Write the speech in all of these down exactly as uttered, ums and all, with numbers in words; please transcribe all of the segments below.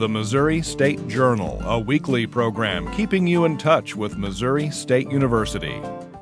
the Missouri State Journal, a weekly program keeping you in touch with Missouri State University.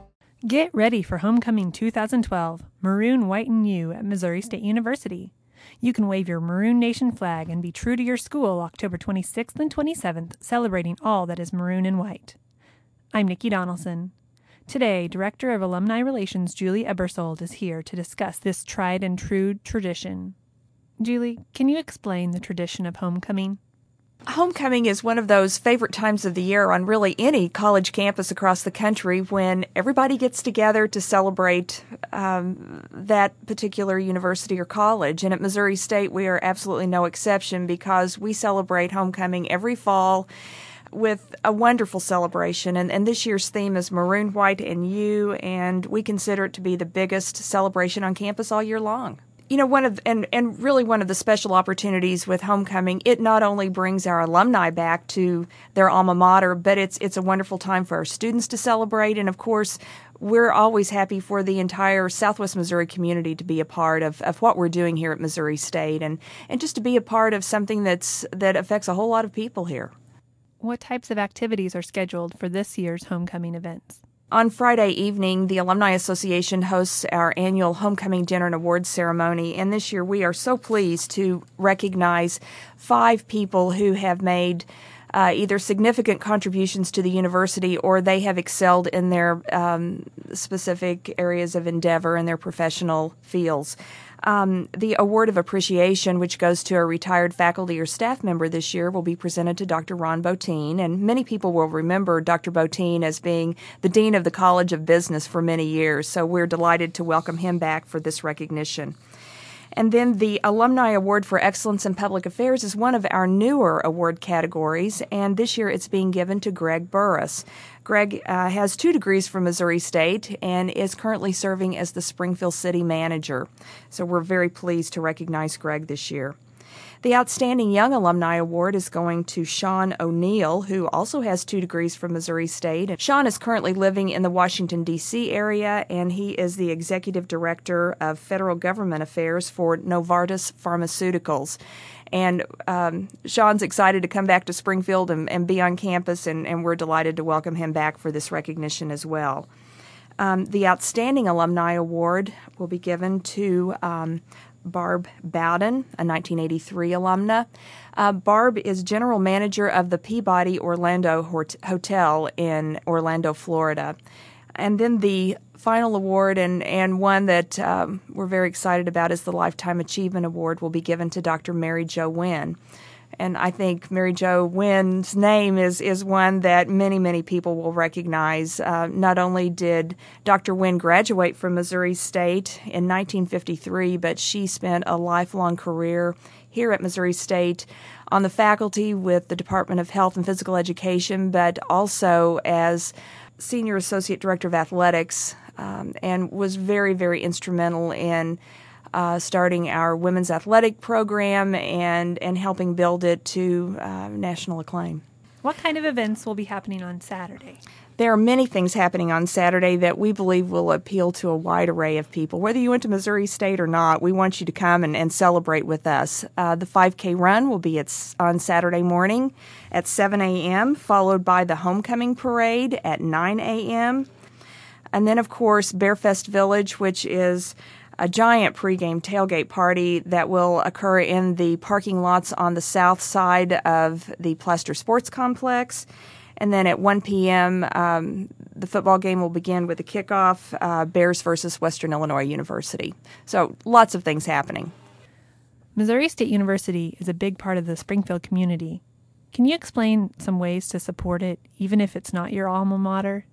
Get ready for Homecoming two thousand twelve, Maroon, White, and You at Missouri State University. You can wave your Maroon Nation flag and be true to your school October twenty-sixth and twenty-seventh, celebrating all that is maroon and white. I'm Nikki Donaldson. Today, Director of Alumni Relations Julie Ebersold is here to discuss this tried and true tradition. Julie, can you explain the tradition of homecoming? Homecoming is one of those favorite times of the year on really any college campus across the country when everybody gets together to celebrate um, that particular university or college. And at Missouri State, we are absolutely no exception because we celebrate homecoming every fall with a wonderful celebration. And, and this year's theme is Maroon, White, and You, and we consider it to be the biggest celebration on campus all year long. You know, one of and, and really one of the special opportunities with homecoming, it not only brings our alumni back to their alma mater, but it's it's a wonderful time for our students to celebrate. And of course, we're always happy for the entire Southwest Missouri community to be a part of, of what we're doing here at Missouri State, and, and just to be a part of something that's that affects a whole lot of people here. What types of activities are scheduled for this year's homecoming events? On Friday evening, the Alumni Association hosts our annual Homecoming Dinner and Awards Ceremony, and this year we are so pleased to recognize five people who have made uh, either significant contributions to the university or they have excelled in their um, specific areas of endeavor in their professional fields. Um, the Award of Appreciation, which goes to a retired faculty or staff member this year, will be presented to Doctor Ron Botine, and many people will remember Doctor Botine as being the Dean of the College of Business for many years, so we're delighted to welcome him back for this recognition. And then the Alumni Award for Excellence in Public Affairs is one of our newer award categories, and this year it's being given to Greg Burris. Greg uh, has two degrees from Missouri State and is currently serving as the Springfield City Manager. So we're very pleased to recognize Greg this year. The Outstanding Young Alumni Award is going to Sean O'Neill, who also has two degrees from Missouri State. And Sean is currently living in the Washington, D C area, and he is the Executive Director of Federal Government Affairs for Novartis Pharmaceuticals. And um, Sean's excited to come back to Springfield and, and be on campus, and, and we're delighted to welcome him back for this recognition as well. Um, the Outstanding Alumni Award will be given to um, Barb Bowden, a nineteen eighty-three alumna. Uh, Barb is general manager of the Peabody Orlando Hotel in Orlando, Florida. And then the final award, and, and one that um, we're very excited about, is the Lifetime Achievement Award, will be given to Doctor Mary Jo Wynn. And I think Mary Jo Wynn's name is, is one that many, many people will recognize. Uh, not only did Doctor Wynn graduate from Missouri State in nineteen fifty-three, but she spent a lifelong career here at Missouri State on the faculty with the Department of Health and Physical Education, but also as Senior Associate Director of Athletics, um, and was very, very instrumental in Uh, starting our women's athletic program and, and helping build it to uh, national acclaim. What kind of events will be happening on Saturday? There are many things happening on Saturday that we believe will appeal to a wide array of people. Whether you went to Missouri State or not, we want you to come and, and celebrate with us. Uh, the five K run will be at, on Saturday morning at seven a.m., followed by the homecoming parade at nine a.m., and then, of course, Bearfest Village, which is a giant pregame tailgate party that will occur in the parking lots on the south side of the Plaster Sports Complex. And then at one p.m., um, the football game will begin with a kickoff, uh, Bears versus Western Illinois University. So lots of things happening. Missouri State University is a big part of the Springfield community. Can you explain some ways to support it, even if it's not your alma mater?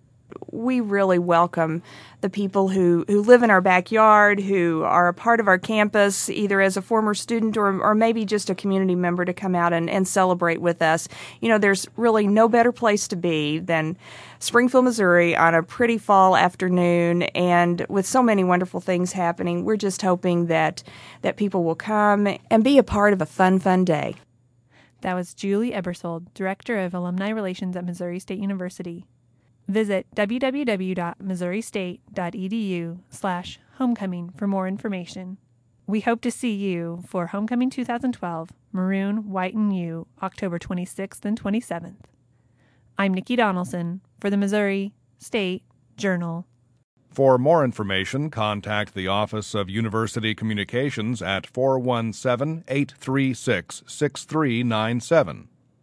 We really welcome the people who, who live in our backyard, who are a part of our campus, either as a former student or, or maybe just a community member, to come out and, and celebrate with us. You know, there's really no better place to be than Springfield, Missouri on a pretty fall afternoon, and with so many wonderful things happening, we're just hoping that, that people will come and be a part of a fun, fun day. That was Julie Ebersold, Director of Alumni Relations at Missouri State University. Visit w w w dot missouri state dot e d u slash homecoming for more information. We hope to see you for Homecoming two thousand twelve, Maroon, White, and You, October twenty-sixth and twenty-seventh. I'm Nikki Donaldson for the Missouri State Journal. For more information, contact the Office of University Communications at four one seven, eight three six, six three nine seven.